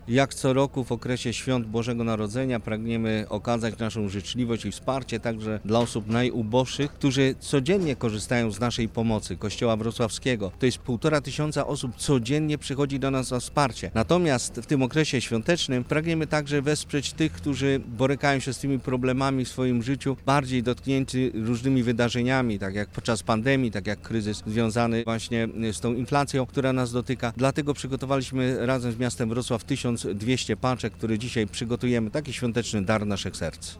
Jak co roku w okresie świąt Bożego Narodzenia pragniemy okazać naszą życzliwość i wsparcie także dla osób najuboższych, którzy codziennie korzystają z naszej pomocy Kościoła Wrocławskiego. To jest 1500 osób codziennie przychodzi do nas o wsparcie. Natomiast w tym okresie świątecznym pragniemy także wesprzeć tych, którzy borykają się z tymi problemami w swoim życiu, bardziej dotknięci różnymi wydarzeniami, tak jak podczas pandemii, tak jak kryzys związany właśnie z tą inflacją, która nas dotyka. Dlatego przygotowaliśmy razem z miastem Wrocław 1200 paczek, które dzisiaj przygotujemy, taki świąteczny dar naszych serc.